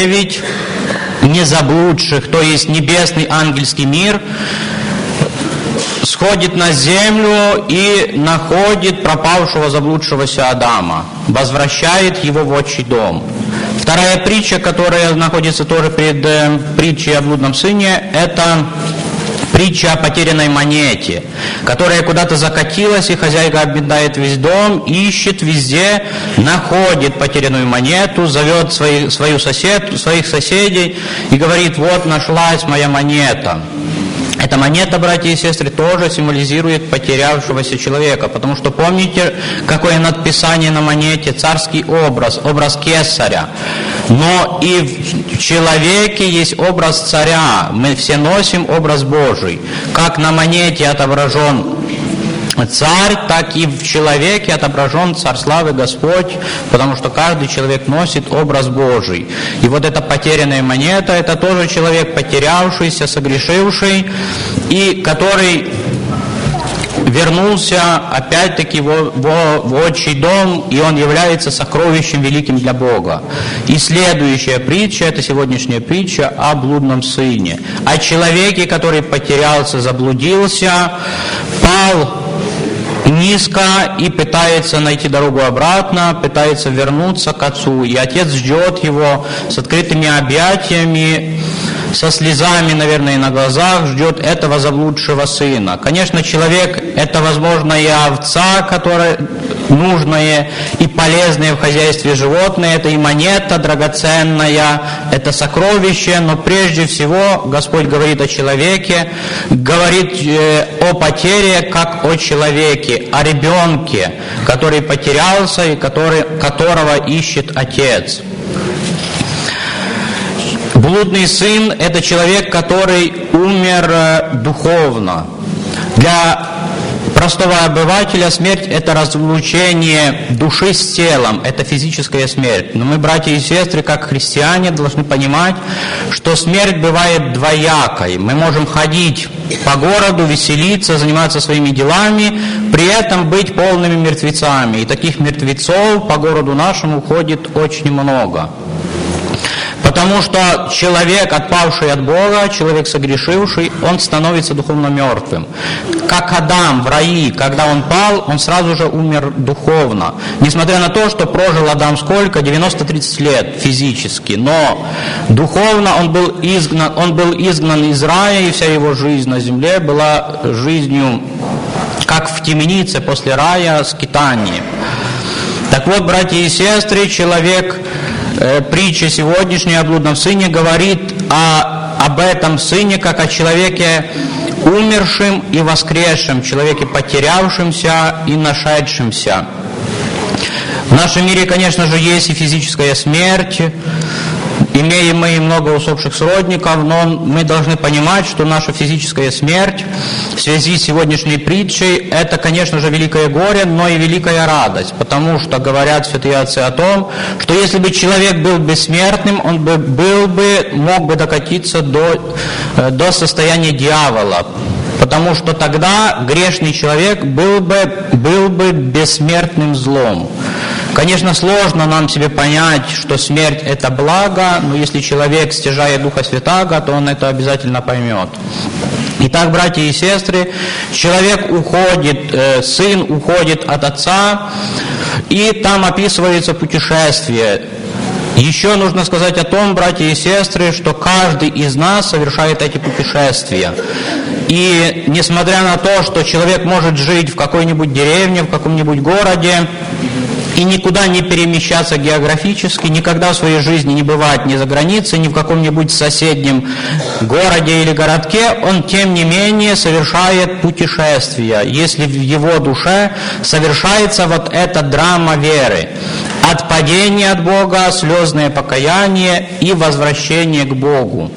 9 незаблудших, то есть небесный ангельский мир, сходит на землю и находит пропавшего заблудшегося Адама, возвращает его в отчий дом. Вторая притча, которая находится тоже перед притчей о блудном сыне, это притча о потерянной монете, которая куда-то закатилась, и хозяйка обметает весь дом, ищет везде, находит потерянную монету, зовет своих соседей и говорит: вот нашлась моя монета. Эта монета, братья и сестры, тоже символизирует потерявшегося человека, потому что помните, какое надписание на монете? Царский образ кесаря. Но и в человеке есть образ царя. Мы все носим образ Божий. Как на монете отображен царь, так и в человеке отображен Царь славы Господь, потому что каждый человек носит образ Божий. И вот эта потерянная монета, это тоже человек потерявшийся, согрешивший, и который вернулся опять-таки в отчий дом, и он является сокровищем великим для Бога. И следующая притча, это сегодняшняя притча о блудном сыне, о человеке, который потерялся, заблудился, пал низко и пытается найти дорогу обратно, пытается вернуться к отцу. И отец ждет его с открытыми объятиями, со слезами, наверное, на глазах, ждет этого заблудшего сына. Конечно, человек – это, возможно, и овца, которая нужная и полезная в хозяйстве животное, это и монета драгоценная, это сокровище, но прежде всего Господь говорит о человеке, говорит о потере как о человеке, о ребенке, который потерялся и которого ищет отец. Блудный сын – это человек, который умер духовно. Для простого обывателя смерть – это разлучение души с телом, это физическая смерть. Но мы, братья и сестры, как христиане, должны понимать, что смерть бывает двоякой. Мы можем ходить по городу, веселиться, заниматься своими делами, при этом быть полными мертвецами. И таких мертвецов по городу нашему ходит очень много. Потому что человек, отпавший от Бога, человек согрешивший, он становится духовно мертвым. Как Адам в раю, когда он пал, он сразу же умер духовно. Несмотря на то, что прожил Адам сколько? 90-30 лет физически. Но духовно он был изгнан из рая, и вся его жизнь на земле была жизнью, как в темнице после рая, скитанием. Так вот, братья и сестры, человек... Притча сегодняшняя о блудном сыне говорит об этом сыне как о человеке умершем и воскресшем, человеке потерявшемся и нашедшемся. В нашем мире, конечно же, есть и физическая смерть, имеем мы много усопших сродников, но мы должны понимать, что наша физическая смерть в связи с сегодняшней притчей – это, конечно же, великое горе, но и великая радость, потому что говорят святые отцы о том, что если бы человек был бессмертным, он мог бы докатиться до состояния дьявола, потому что тогда грешный человек был бы бессмертным злом. Конечно, сложно нам себе понять, что смерть – это благо, но если человек стяжает Духа Святаго, то он это обязательно поймет. Итак, братья и сестры, человек уходит, сын уходит от отца, и там описывается путешествие. Еще нужно сказать о том, братья и сестры, что каждый из нас совершает эти путешествия. И несмотря на то, что человек может жить в какой-нибудь деревне, в каком-нибудь городе, и никуда не перемещаться географически, никогда в своей жизни не бывать ни за границей, ни в каком-нибудь соседнем городе или городке, он тем не менее совершает путешествия, если в его душе совершается вот эта драма веры. От падения от Бога, слезное покаяние и возвращение к Богу.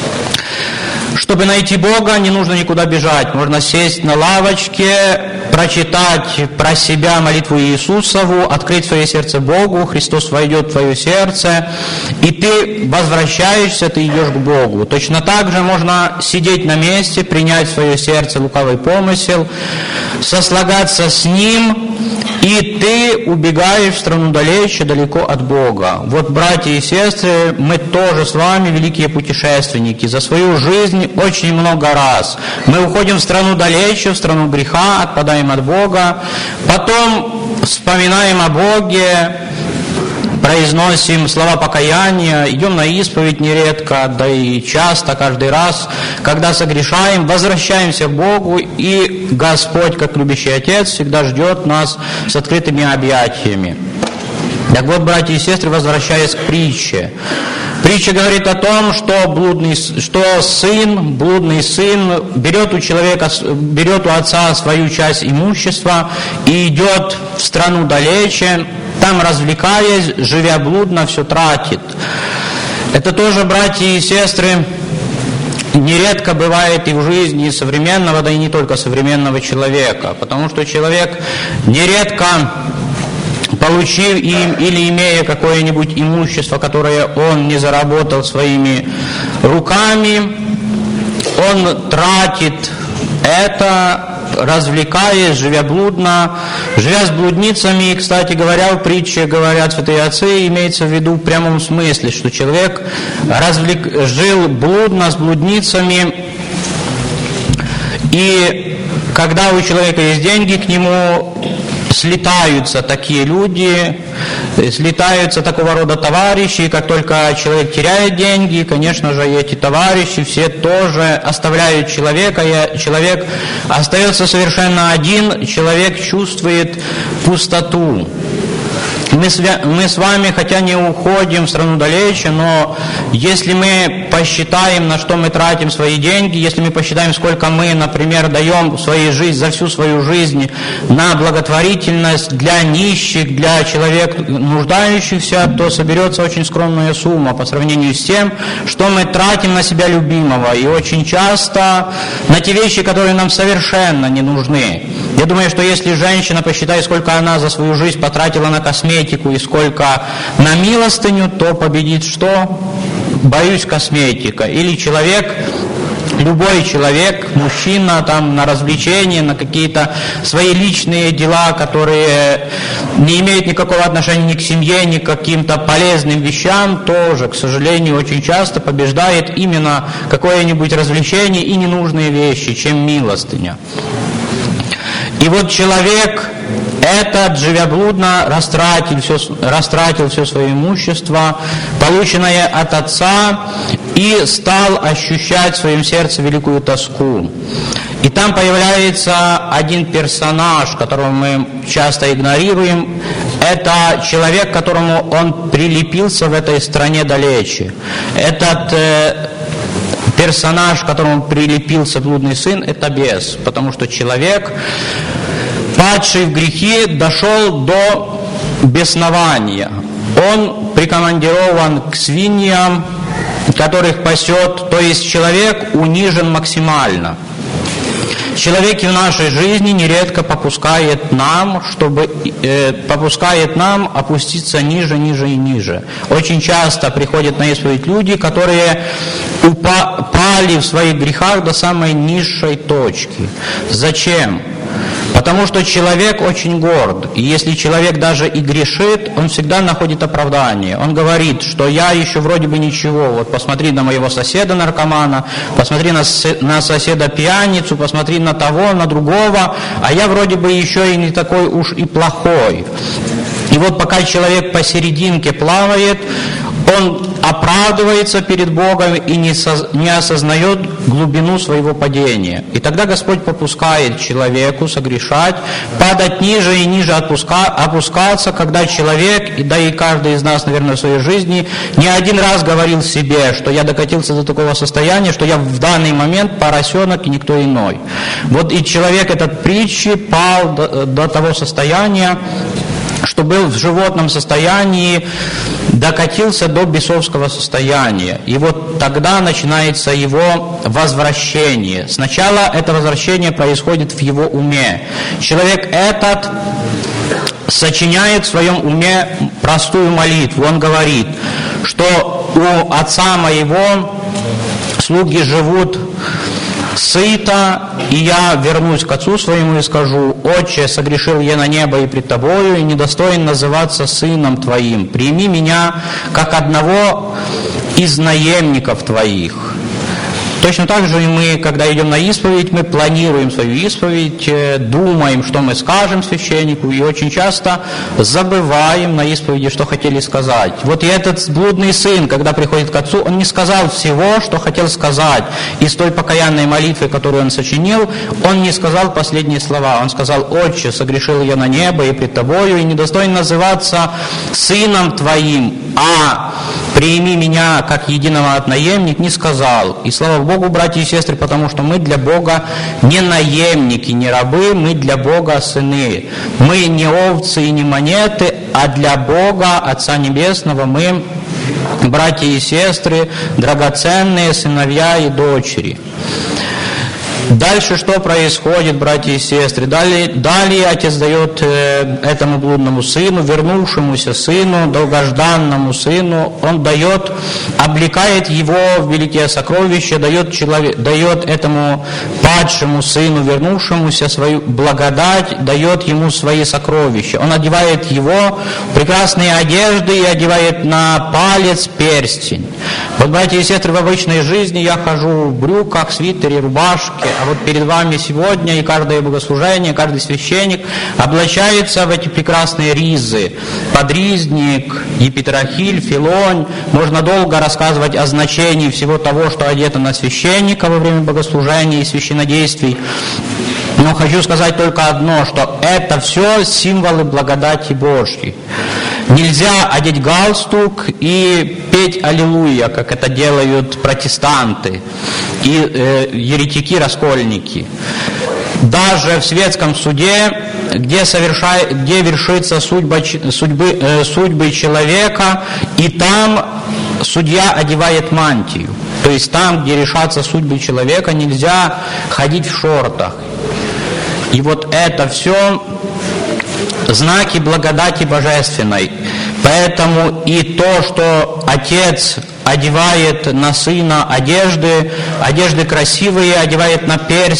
Чтобы найти Бога, не нужно никуда бежать. Можно сесть на лавочке, прочитать про себя молитву Иисусову, открыть свое сердце Богу, Христос войдет в твое сердце, и ты возвращаешься, ты идешь к Богу. Точно так же можно сидеть на месте, принять в свое сердце лукавый помысел, сослагаться с Ним и ты убегаешь в страну далече, далеко от Бога. Вот, братья и сестры, мы тоже с вами великие путешественники. За свою жизнь очень много раз мы уходим в страну далече, в страну греха, отпадаем от Бога, потом вспоминаем о Боге, произносим слова покаяния, идем на исповедь нередко, да и часто, каждый раз, когда согрешаем, возвращаемся к Богу, и Господь, как любящий Отец, всегда ждет нас с открытыми объятиями. Так вот, братья и сестры, возвращаясь к притче. Притча говорит о том, что блудный сын берет у отца свою часть имущества и идет в страну далече, там, развлекаясь, живя блудно, все тратит. Это тоже, братья и сестры, нередко бывает и в жизни современного, да и не только современного человека, потому что человек нередко, получив им или имея какое-нибудь имущество, которое он не заработал своими руками, он тратит это, развлекаясь, живя блудно, живя с блудницами. И, кстати говоря, в притче говорят святые отцы, имеется в виду в прямом смысле, что человек жил блудно с блудницами, и когда у человека есть деньги, к нему слетаются такие люди, слетаются такого рода товарищи, и как только человек теряет деньги, конечно же, эти товарищи все тоже оставляют человека, и человек остается совершенно один, человек чувствует пустоту. Мы с вами, хотя не уходим в страну далече, но если мы посчитаем, на что мы тратим свои деньги, если мы посчитаем, сколько мы, например, даем за всю свою жизнь на благотворительность для нищих, для человек нуждающихся, то соберется очень скромная сумма по сравнению с тем, что мы тратим на себя любимого, и очень часто на те вещи, которые нам совершенно не нужны. Я думаю, что если женщина посчитает, сколько она за свою жизнь потратила на косметику и сколько на милостыню, то победит что? Боюсь, косметика. Или человек, любой человек, мужчина, там, на развлечения, на какие-то свои личные дела, которые не имеют никакого отношения ни к семье, ни к каким-то полезным вещам, тоже, к сожалению, очень часто побеждает именно какое-нибудь развлечение и ненужные вещи, чем милостыня. И вот человек этот, живя блудно, растратил все свое имущество, полученное от отца, и стал ощущать в своем сердце великую тоску. И там появляется один персонаж, которого мы часто игнорируем. Это человек, к которому он прилепился в этой стране далече. Этот персонаж, к которому прилепился блудный сын, это бес, потому что человек, падший в грехи, дошел до беснования. Он прикомандирован к свиньям, которых пасет, то есть человек унижен максимально. Человек в нашей жизни нередко попускает нам опуститься ниже и ниже. Очень часто приходят на исповедь люди, которые упали в своих грехах до самой низшей точки. Зачем? Потому что человек очень горд, и если человек даже и грешит, он всегда находит оправдание. Он говорит, что я еще вроде бы ничего, вот посмотри на моего соседа-наркомана, посмотри на соседа-пьяницу, посмотри на того, на другого, а я вроде бы еще и не такой уж и плохой. И вот пока человек посерединке плавает, он оправдывается перед Богом и не осознает глубину своего падения. И тогда Господь попускает человеку согрешать, падать ниже и ниже опускаться, когда человек, да и каждый из нас, наверное, в своей жизни, не один раз говорил себе, что я докатился до такого состояния, что я в данный момент поросенок и никто иной. Вот и человек этот притчи пал до того состояния, что был в животном состоянии, докатился до бесовского состояния. И вот тогда начинается его возвращение. Сначала это возвращение происходит в его уме. Человек этот сочиняет в своем уме простую молитву. Он говорит, что у отца моего слуги живут сыто, и я вернусь к отцу своему и скажу: Отче, согрешил я на небо и пред тобою, и недостоин называться сыном твоим. Прими меня, как одного из наемников твоих». Точно так же и мы, когда идем на исповедь, мы планируем свою исповедь, думаем, что мы скажем священнику, и очень часто забываем на исповеди, что хотели сказать. Вот и этот блудный сын, когда приходит к отцу, он не сказал всего, что хотел сказать. Из той покаянной молитвы, которую он сочинил, он не сказал последние слова. Он сказал: «Отче, согрешил я на небо и пред тобою, и недостоин называться сыном твоим, а прими меня как единого от наемник», не сказал. И слава Богу, братья и сестры, потому что мы для Бога не наемники, не рабы, мы для Бога сыны. Мы не овцы и не монеты, а для Бога, Отца Небесного, мы братья и сестры, драгоценные сыновья и дочери. Дальше что происходит, братья и сестры? Далее отец дает этому блудному сыну, вернувшемуся сыну, долгожданному сыну, он дает, облекает его в великие сокровища, дает этому падшему сыну, вернувшемуся, свою благодать, дает ему свои сокровища. Он одевает его в прекрасные одежды и одевает на палец перстень. Вот, братья и сестры, в обычной жизни я хожу в брюках, свитере, рубашке, а вот перед вами сегодня и каждое богослужение, каждый священник облачается в эти прекрасные ризы. Подризник, епитрахиль, филонь. Можно долго рассказывать о значении всего того, что одето на священника во время богослужения и священнодействий. Но хочу сказать только одно, что это все символы благодати Божьей. Нельзя одеть галстук и петь «Аллилуйя», как это делают протестанты и еретики-раскольники. Даже в светском суде, где вершится судьбы человека, и там судья одевает мантию. То есть там, где решатся судьбы человека, нельзя ходить в шортах. И вот это все знаки благодати божественной. Поэтому и то, что отец одевает на сына одежды красивые, одевает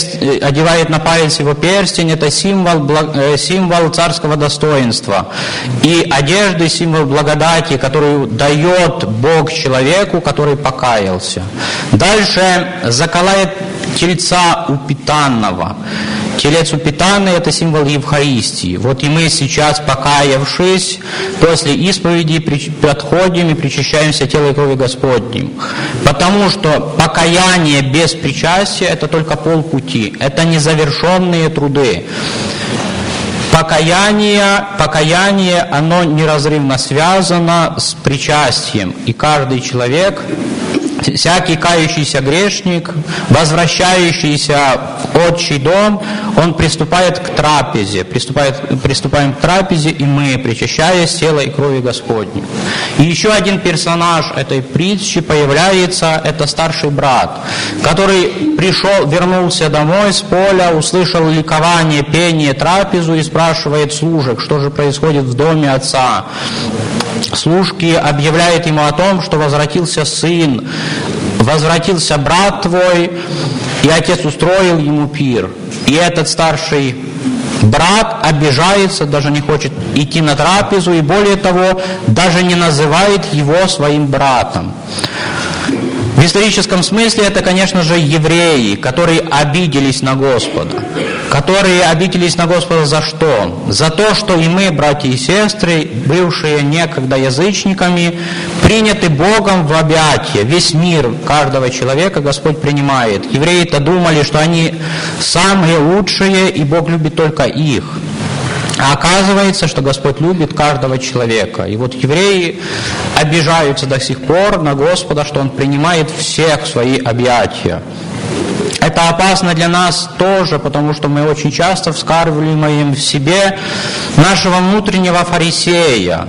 на палец его перстень, это символ царского достоинства. И одежды — символ благодати, которую дает Бог человеку, который покаялся. Дальше заколает тельца упитанного. Телец упитанный — это символ Евхаристии. Вот и мы сейчас, покаявшись, после исповеди подходим и причащаемся телом и кровью Господним. Потому что покаяние без причастия — это только полпути, это незавершенные труды. Покаяние, оно неразрывно связано с причастием, и каждый человек, всякий кающийся грешник, возвращающийся в отчий дом, он приступает к трапезе. Приступаем к трапезе, и мы, причащаясь тела и крови Господней. И еще один персонаж этой притчи появляется, это старший брат, который вернулся домой с поля, услышал ликование, пение, трапезу и спрашивает служек, что же происходит в доме отца. Служки объявляют ему о том, что возвратился сын, возвратился брат твой, и отец устроил ему пир. И этот старший брат обижается, даже не хочет идти на трапезу, и более того, даже не называет его своим братом. В историческом смысле это, конечно же, евреи, которые обиделись на Господа. Которые обиделись на Господа за что? За то, что и мы, братья и сестры, бывшие некогда язычниками, приняты Богом в объятия. Весь мир каждого человека Господь принимает. Евреи-то думали, что они самые лучшие, и Бог любит только их. А оказывается, что Господь любит каждого человека. И вот евреи обижаются до сих пор на Господа, что Он принимает всех в свои объятия. Это опасно для нас тоже, потому что мы очень часто вскармливаем в себе нашего внутреннего фарисея.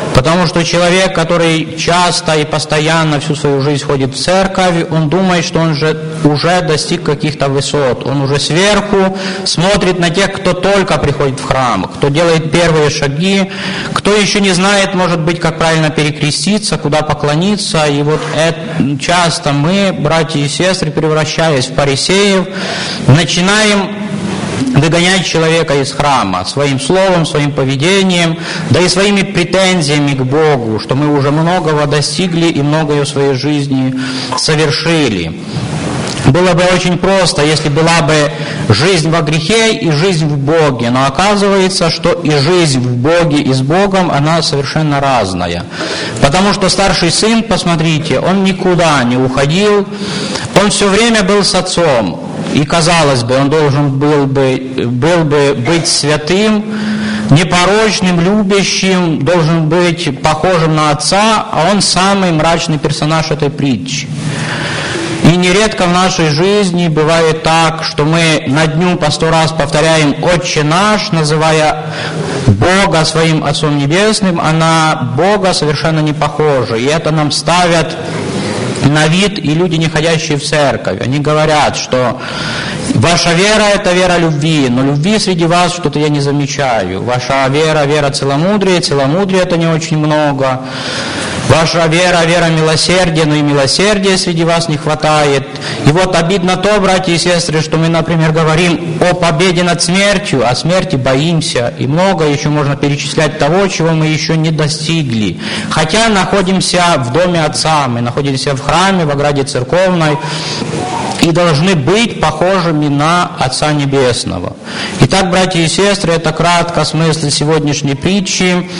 Потому что человек, который часто и постоянно всю свою жизнь ходит в церковь, он думает, что он же уже достиг каких-то высот. Он уже сверху смотрит на тех, кто только приходит в храм, кто делает первые шаги, кто еще не знает, может быть, как правильно перекреститься, куда поклониться. И вот часто мы, братья и сестры, превращаясь в фарисеев, начинаем выгонять человека из храма своим словом, своим поведением, да и своими претензиями к Богу, что мы уже многого достигли и многое в своей жизни совершили. Было бы очень просто, если была бы жизнь во грехе и жизнь в Боге, но оказывается, что и жизнь в Боге и с Богом, она совершенно разная. Потому что старший сын, посмотрите, он никуда не уходил, он все время был с отцом. И, казалось бы, он должен был бы быть святым, непорочным, любящим, должен быть похожим на отца, а он самый мрачный персонаж этой притчи. И нередко в нашей жизни бывает так, что мы на дню по 100 раз повторяем «Отче наш», называя Бога своим Отцом Небесным, а на Бога совершенно не похожи. И это нам ставят на вид и люди, не ходящие в церковь. Они говорят, что ваша вера – это вера любви, но любви среди вас что-то я не замечаю. Ваша вера – вера целомудрия, целомудрия – это не очень много. Ваша вера – вера милосердия, но и милосердия среди вас не хватает. И вот обидно то, братья и сестры, что мы, например, говорим о победе над смертью, а смерти боимся. И много еще можно перечислять того, чего мы еще не достигли. Хотя находимся в доме Отца, мы находимся в храме, в ограде церковной, и должны быть похожими на Отца Небесного. Итак, братья и сестры, это кратко смысл сегодняшней притчи.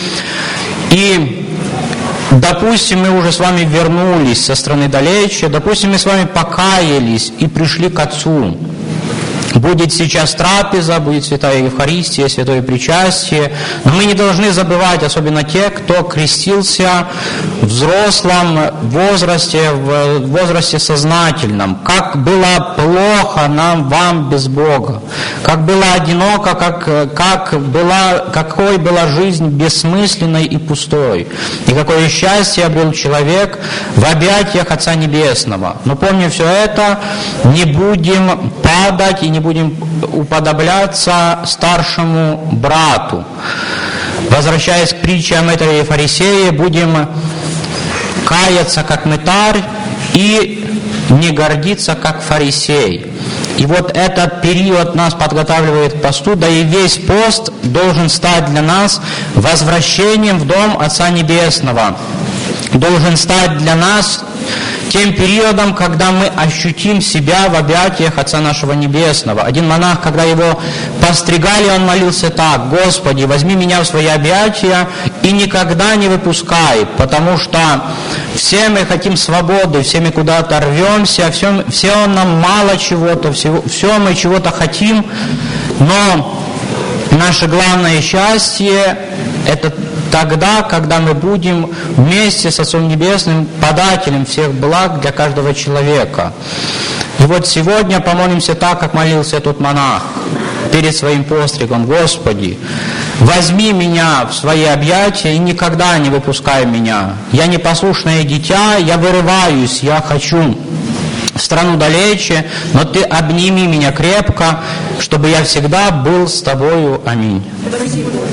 И допустим, мы уже с вами вернулись со страны далече, допустим, мы с вами покаялись и пришли к Отцу. Будет сейчас трапеза, будет святая Евхаристия, святое причастие. Но мы не должны забывать, особенно те, кто крестился в взрослом возрасте, в возрасте сознательном. Как было плохо нам, вам без Бога. Как было одиноко, какой была жизнь бессмысленной и пустой. И какое счастье обрел человек в объятиях Отца Небесного. Но помня все это, не будем падать и не будем уподобляться старшему брату. Возвращаясь к притче о мытаре и фарисее, будем каяться, как мытарь, и не гордиться, как фарисей. И вот этот период нас подготавливает к посту, да и весь пост должен стать для нас возвращением в дом Отца Небесного. Должен стать для нас тем периодом, когда мы ощутим себя в объятиях Отца нашего Небесного. Один монах, когда его постригали, он молился так: «Господи, возьми меня в свои объятия и никогда не выпускай, потому что все мы хотим свободы, все мы куда-то рвемся, все нам мало чего-то, все мы чего-то хотим, но наше главное счастье – это тогда, когда мы будем вместе с Отцом Небесным подателем всех благ для каждого человека». И вот сегодня помолимся так, как молился тот монах перед своим постригом: «Господи, возьми меня в свои объятия и никогда не выпускай меня. Я непослушное дитя, я вырываюсь, я хочу в страну далече, но Ты обними меня крепко, чтобы я всегда был с Тобою. Аминь».